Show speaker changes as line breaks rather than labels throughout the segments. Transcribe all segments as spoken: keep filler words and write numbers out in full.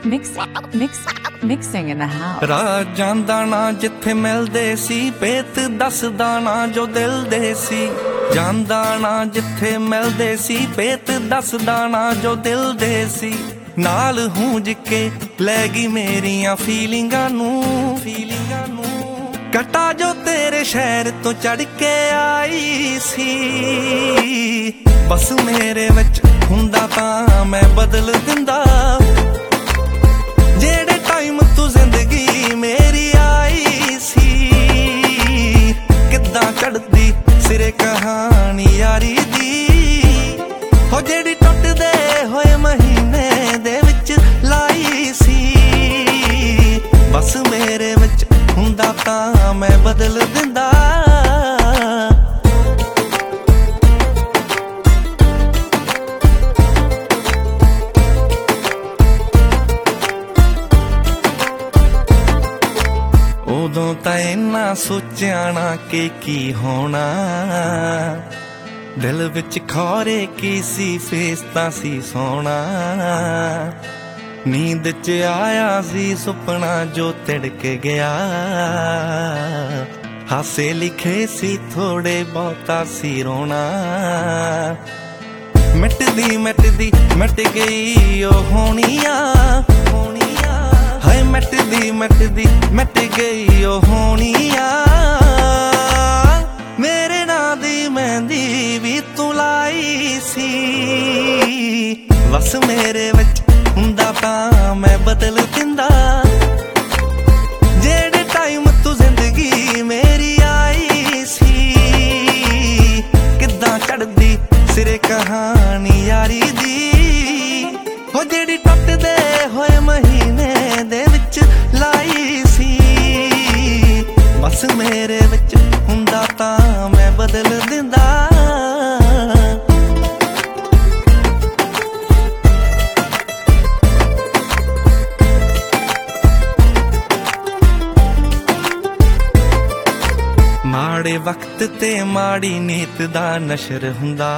Mix, mix, mixing in the house.
ਰਾਹ ਜਾਂਦਾ ਨਾ ਜਿੱਥੇ ਮਿਲਦੇ ਸੀ, ਪੇਤ ਦੱਸਦਾ ਨਾ ਜੋ ਦਿਲ ਦੇ ਸੀ। ਜਾਂਦਾ ਨਾ ਜਿੱਥੇ ਮਿਲਦੇ ਸੀ, ਪੇਤ ਦੱਸਦਾ ਨਾ ਜੋ ਦਿਲ ਦੇ ਸੀ। ਨਾਲ ਹੂੰਜ ਕੇ ਲੈ ਗਈ ਮੇਰੀਆਂ ਫੀਲਿੰਗਾਂ ਨੂੰ, ਫੀਲਿੰਗਾਂ ਨੂੰ। ਕਟਾ ਜੋ ਤੇਰੇ ਸ਼ਹਿਰ ਤੋਂ ਚੜ ਕੇ ਆਈ ਸੀ, ਬਸ ਮੇਰੇ ਵਿੱਚ ਹੁੰਦਾ ਤਾਂ ਮੈਂ ਬਦਲ ਦਿੰਦਾ। ਜਿਹੜੇ ਟਾਈਮ ਤੂੰ ਜ਼ਿੰਦਗੀ ਮੇਰੀ ਆਈ ਸੀ, ਕਿੱਦਾਂ ਚੜਦੀ ਸਿਰੇ ਕਹਾਣੀ ਯਾਰੀ ਦੀ। ਹੋ ਜਿਹੜੀ ਟੁੱਟਦੇ ਹੋਏ ਮਹੀਨੇ ਦੇ ਵਿੱਚ ਲਾਈ ਸੀ, ਬਸ ਮੇਰੇ ਵਿੱਚ ਹੁੰਦਾ ਤਾਂ ਮੈਂ ਬਦਲ ਦਿੰਦਾ। ਉਦੋਂ ਤਾਂ ਇੰਨਾ ਸੋਚਿਆ ਨਾ ਕਿ ਕੀ ਹੋਣਾ, ਦਿਲ ਵਿੱਚ ਖੌਰੇ ਕੀ ਸੀ, ਫੇਸ ਤਾਂ ਸੀ ਸੋਹਣਾ। ਨੀਂਦ 'ਚ ਆਇਆ ਸੀ ਸੁਪਨਾ ਜੋ ਤਿੜਕ ਗਿਆ, ਹਾਸੇ ਲਿਖੇ ਸੀ ਥੋੜੇ ਬਹੁਤਾ ਸੀ ਰੋਣਾ। ਮਿਟਦੀ ਮਿਟਦੀ ਮਿਟ ਗਈ ਉਹ ਹੋਣੀਆਂ, ਹੋਣੀਆਂ ਹਾਏ ਮਿਟਦੀ ਮਿਟਦੀ ਮਿਟ ਗਈ ਉਹ ਹੋਣੀਆਂ। ਮੇਰੇ ਨਾਂ ਦੀ ਮਹਿੰਦੀ ਵੀ ਤੂੰ ਲਾਈ ਸੀ, ਬਸ ਮੇਰੇ ਵਿੱਚ ਹੁੰਦਾ ਤਾਂ ਮੈਂ ਬਦਲ ਦਿੰਦਾ। ਜਿਹੜੇ ਟਾਈਮ ਤੂੰ ਜ਼ਿੰਦਗੀ ਮੇਰੀ ਆਈ ਸੀ, ਕਿੱਦਾਂ ਚੜਦੀ ਸਿਰੇ ਕਹਾਣੀ ਯਾਰੀ ਦੀ। ਹੋ ਜਿਹੜੀ ਟੁੱਟਦੇ ਹੋਏ ਮਹੀਨੇ ਦੇ ਵਿੱਚ ਲਾਈ ਸੀ, ਬਸ ਮੇਰੇ ਵਿੱਚ ਹੁੰਦਾ ਤਾਂ ਮੈਂ ਬਦਲ ਦਿੰਦਾ। ਮਾੜੇ ਵਕਤ ਤੇ ਮਾੜੀ ਨੀਤ ਦਾ ਨਸ਼ਰ ਹੁੰਦਾ,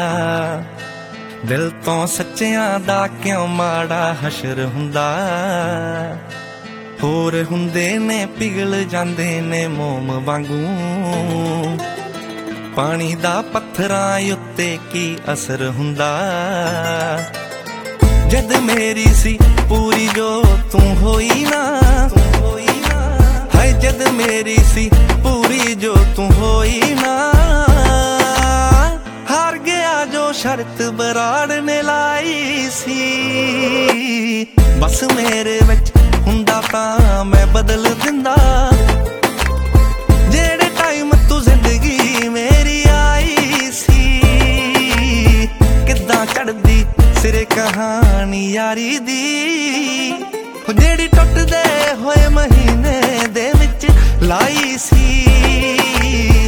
ਦਿਲ ਤੋਂ ਸੱਚਿਆਂ ਦਾ ਕਿਉਂ ਮਾੜਾ ਹਸ਼ਰ ਹੁੰਦਾ। ਹੋਰ ਹੁੰਦੇ ਨੇ ਪਿਘਲ ਜਾਂਦੇ ਨੇ ਮੋਮ ਵਾਂਗੂ, ਪਾਣੀ ਦਾ ਪੱਥਰਾਂ ਉੱਤੇ ਕੀ ਅਸਰ ਹੁੰਦਾ। ਜਦ ਮੇਰੀ ਸੀ ਪੂਰੀ ਜੋ ਤੂੰ ਹੋਈ ਨਾ, ਹਾਏ ਜਦ ਮੇਰੀ ਸੀ ਪੂਰੀ ਜੋ ਤੂੰ ਹੋਈ ਨਾ। ਹਾਰ ਗਿਆ ਜੋ ਸ਼ਰਤ ਬਰਾੜ ਨੇ ਲਾਈ ਸੀ, ਬਸ ਮੇਰੇ ਵਿੱਚ ਹੁੰਦਾ ਤਾਂ ਮੈਂ ਬਦਲ ਦਿੰਦਾ। ਜਿਹੜੇ ਟਾਈਮ ਤੂੰ ਜ਼ਿੰਦਗੀ ਮੇਰੀ ਆਈ ਸੀ, ਕਿੱਦਾਂ ਚੜਦੀ ਸਿਰੇ ਕਹਾਣੀ ਯਾਰੀ ਦੀ। ਜਿਹੜੀ ਟੁੱਟਦੇ ਹੋਏ ਮਹੀਨੇ ਦੇ ਵਿੱਚ ਲਾਈ ਸੀ,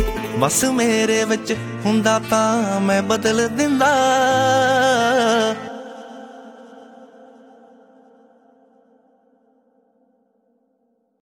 ਬਸ ਮੇਰੇ ਵਿੱਚ ਹੁੰਦਾ ਤਾਂ ਮੈਂ ਬਦਲ ਦਿੰਦਾ।